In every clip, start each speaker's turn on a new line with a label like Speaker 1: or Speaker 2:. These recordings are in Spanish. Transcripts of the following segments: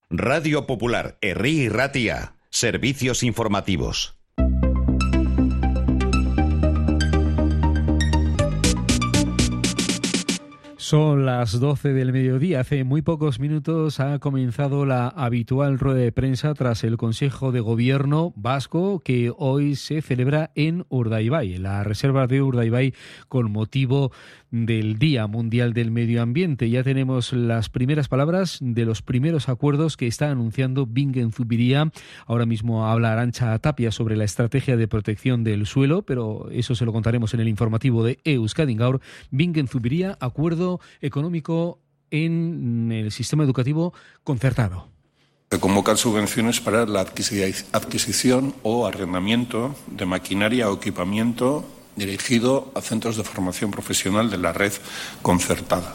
Speaker 1: Radio Popular, Herri y Ratia. Servicios informativos.
Speaker 2: Son las 12 del mediodía. Hace muy pocos minutos ha comenzado la habitual rueda de prensa tras el Consejo de Gobierno vasco que hoy se celebra en Urdaibai, en la reserva de Urdaibai, con motivo del Día Mundial del Medio Ambiente. Ya tenemos las primeras palabras de los primeros acuerdos que está anunciando Bingen Zubiría. Ahora mismo habla Arantxa Tapia sobre la estrategia de protección del suelo, pero eso se lo contaremos en el informativo de Euskadi Gaur. Bingen Zubiría, acuerdo económico en el sistema educativo concertado.
Speaker 3: Se convocan subvenciones para la adquisición o arrendamiento de maquinaria o equipamiento dirigido a centros de formación profesional de la red concertada.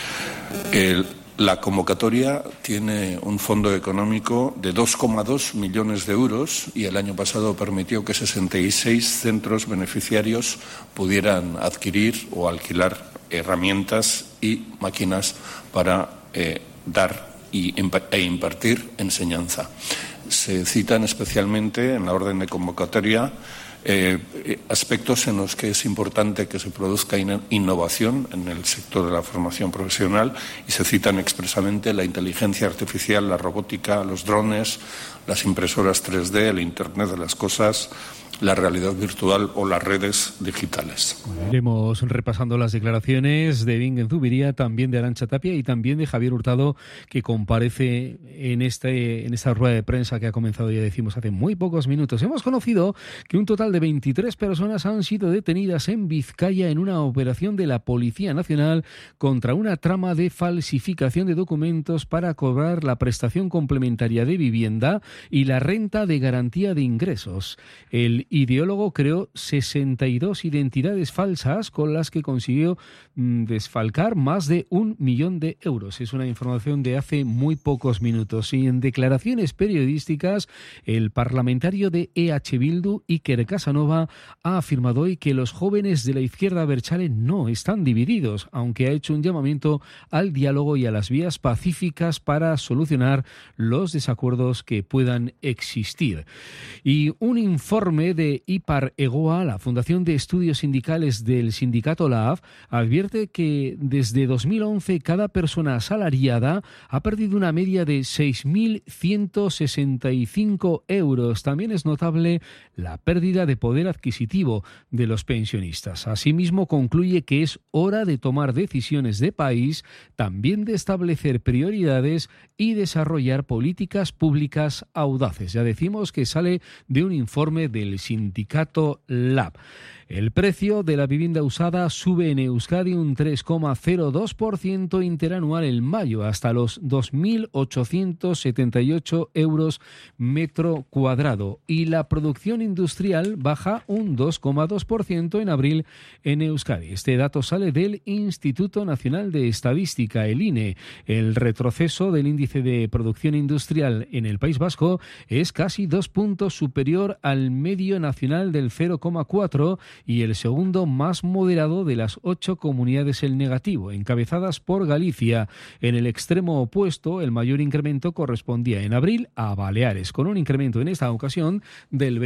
Speaker 3: La convocatoria tiene un fondo económico de 2,2 millones de euros y el año pasado permitió que 66 centros beneficiarios pudieran adquirir o alquilar herramientas y máquinas para dar e impartir enseñanza. Se citan especialmente en la orden de convocatoria aspectos en los que es importante que se produzca innovación en el sector de la formación profesional y se citan expresamente la inteligencia artificial, la robótica, los drones, las impresoras 3D, el Internet de las cosas, la realidad virtual o las redes digitales.
Speaker 2: Iremos repasando las declaraciones de Bingen Zubiría, también de Arantxa Tapia y también de Javier Hurtado, que comparece en esta rueda de prensa que ha comenzado, ya decimos, hace muy pocos minutos. Hemos conocido que un total de 23 personas han sido detenidas en Vizcaya en una operación de la Policía Nacional contra una trama de falsificación de documentos para cobrar la prestación complementaria de vivienda y la renta de garantía de ingresos. El ideólogo creó 62 identidades falsas con las que consiguió desfalcar más de 1 millón de euros. Es una información de hace muy pocos minutos. Y en declaraciones periodísticas, el parlamentario de EH Bildu, Iker Casanova, ha afirmado hoy que los jóvenes de la izquierda abertzale no están divididos, aunque ha hecho un llamamiento al diálogo y a las vías pacíficas para solucionar los desacuerdos que puedan existir. Y un informe de Ipar Egoa, la Fundación de Estudios Sindicales del sindicato LAF, advierte que desde 2011 cada persona asalariada ha perdido una media de 6.165 euros. También es notable la pérdida de poder adquisitivo de los pensionistas. Asimismo, concluye que es hora de tomar decisiones de país, también de establecer prioridades y desarrollar políticas públicas audaces. Ya decimos que sale de un informe del sindicato LAB. El precio de la vivienda usada sube en Euskadi un 3,02% interanual en mayo, hasta los 2.878 euros metro cuadrado. Y la producción industrial baja un 2,2% en abril en Euskadi. Este dato sale del Instituto Nacional de Estadística, el INE. El retroceso del índice de producción industrial en el País Vasco es casi 2 puntos superior al medio nacional del 0,4% y el segundo más moderado de las 8 comunidades en negativo, encabezadas por Galicia. En el extremo opuesto, el mayor incremento correspondía en abril a Baleares, con un incremento en esta ocasión del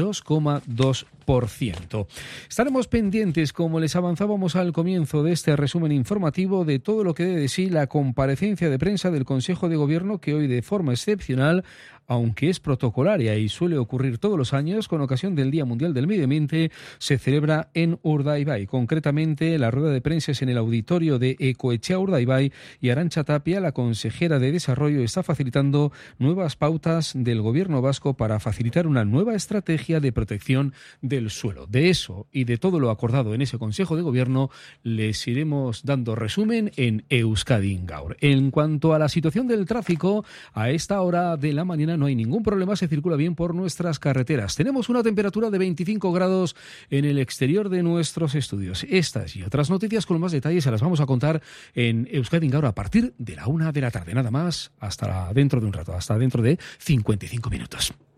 Speaker 2: 22,2%. Estaremos pendientes, como les avanzábamos al comienzo de este resumen informativo, de todo lo que dé de sí la comparecencia de prensa del Consejo de Gobierno, que hoy, de forma excepcional, aunque es protocolaria y suele ocurrir todos los años con ocasión del Día Mundial del Medio Ambiente, se celebra en Urdaibai. Concretamente, la rueda de prensa es en el auditorio de Ecoetxea Urdaibai y Arantxa Tapia, la consejera de Desarrollo, está facilitando nuevas pautas del Gobierno vasco para facilitar una nueva estrategia de protección del suelo. De eso y de todo lo acordado en ese Consejo de Gobierno les iremos dando resumen en Euskadi Gaur. En cuanto a la situación del tráfico, a esta hora de la mañana no hay ningún problema, se circula bien por nuestras carreteras. Tenemos una temperatura de 25 grados en el exterior de nuestros estudios. Estas y otras noticias con más detalles se las vamos a contar en Euskadi Gaur a partir de la 1 de la tarde. Nada más, hasta dentro de un rato, hasta dentro de 55 minutos.